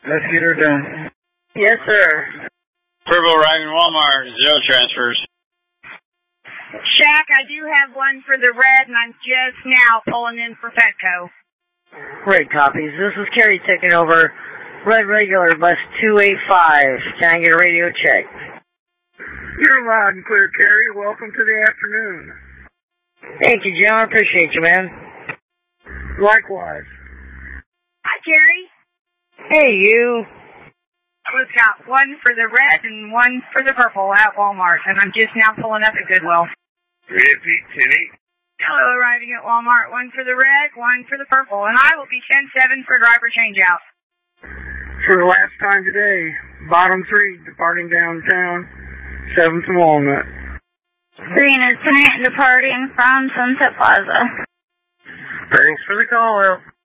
Let's get her done. Yes, sir. Purple arriving Walmart, 0 transfers. Shaq, I do have one for the red, and I'm just now pulling in for Petco. Great copies. This is Kerry taking over. Red regular, bus 285. Can I get a radio check? You're loud and clear, Kerry. Welcome to the afternoon. Thank you, Jim. I appreciate you, man. Likewise. Hi, Kerry. Hey, you. We've got one for the red and one for the purple at Walmart, and I'm just now pulling up at Goodwill. Repeat, Timmy. Hello, arriving at Walmart. One for the red, one for the purple, and I will be 10-7 for driver changeout. For the last time today, bottom 3 departing downtown, 7th and Walnut. Green is tonight departing from Sunset Plaza. Thanks for the call out.